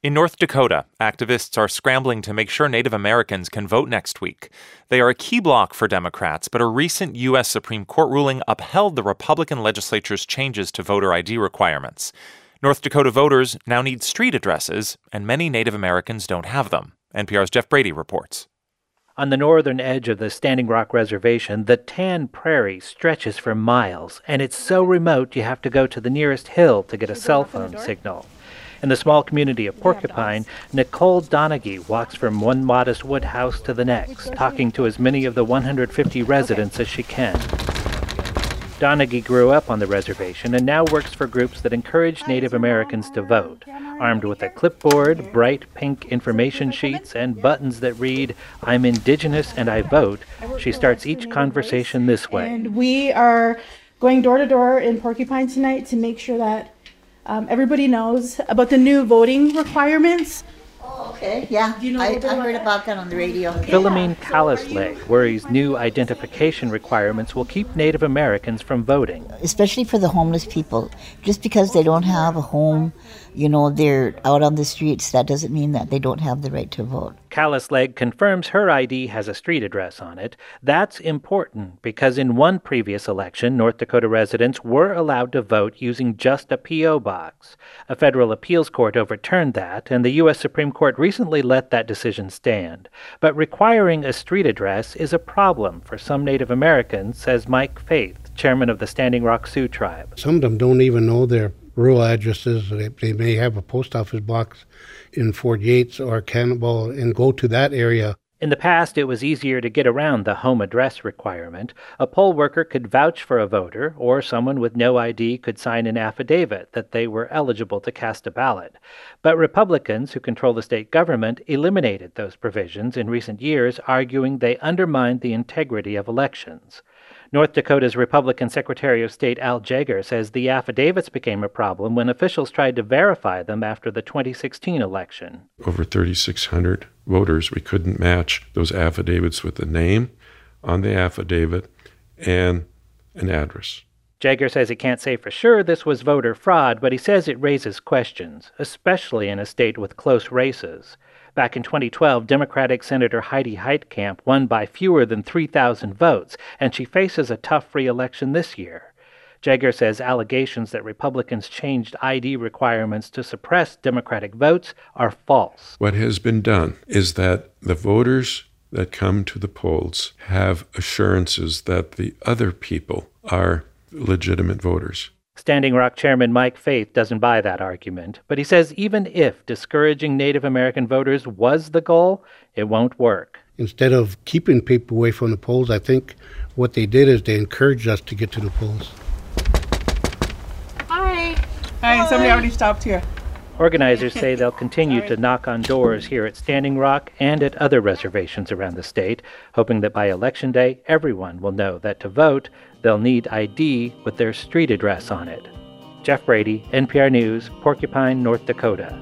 In North Dakota, activists are scrambling to make sure Native Americans can vote next week. They are a key bloc for Democrats, but a recent U.S. Supreme Court ruling upheld the Republican legislature's changes to voter ID requirements. North Dakota voters now need street addresses, and many Native Americans don't have them. NPR's Jeff Brady reports. On the northern edge of the Standing Rock Reservation, the Tan Prairie stretches for miles, and it's so remote you have to go to the nearest hill to get a cell phone signal. In the small community of Porcupine, Nicole Donaghy walks from one modest wood house to the next, talking to as many of the 150 residents as she can. Donaghy grew up on the reservation and now works for groups that encourage Native Americans to vote. Armed with a clipboard, bright pink information sheets, and buttons that read, "I'm Indigenous and I vote," she starts each conversation this way. And we are going door to door in Porcupine tonight to make sure that everybody knows about the new voting requirements. Oh, okay. Yeah, I heard about that on the radio. Philomene Callisleg worries new identification requirements will keep Native Americans from voting. Especially for the homeless people. Just because they don't have a home, they're out on the streets, that doesn't mean that they don't have the right to vote. Callisleg confirms her ID has a street address on it. That's important because in one previous election, North Dakota residents were allowed to vote using just a P.O. box. A federal appeals court overturned that, and the U.S. Supreme Court recently let that decision stand. But requiring a street address is a problem for some Native Americans, says Mike Faith, chairman of the Standing Rock Sioux tribe. Some of them don't even know their rural addresses. They may have a post office box in Fort Yates or Cannibal and go to that area. In the past, it was easier to get around the home address requirement. A poll worker could vouch for a voter, or someone with no ID could sign an affidavit that they were eligible to cast a ballot. But Republicans, who control the state government, eliminated those provisions in recent years, arguing they undermined the integrity of elections. North Dakota's Republican Secretary of State Al Jaeger says the affidavits became a problem when officials tried to verify them after the 2016 election. Over 3,600 voters, we couldn't match those affidavits with the name on the affidavit and an address. Jaeger says he can't say for sure this was voter fraud, but he says it raises questions, especially in a state with close races. Back in 2012, Democratic Senator Heidi Heitkamp won by fewer than 3,000 votes, and she faces a tough re-election this year. Jaeger says allegations that Republicans changed ID requirements to suppress Democratic votes are false. What has been done is that the voters that come to the polls have assurances that the other people are legitimate voters. Standing Rock Chairman Mike Faith doesn't buy that argument, but he says even if discouraging Native American voters was the goal, it won't work. Instead of keeping people away from the polls, I think what they did is they encouraged us to get to the polls. Hi, somebody already stopped here. Organizers say they'll continue to knock on doors here at Standing Rock and at other reservations around the state, hoping that by Election Day, everyone will know that to vote, they'll need ID with their street address on it. Jeff Brady, NPR News, Porcupine, North Dakota.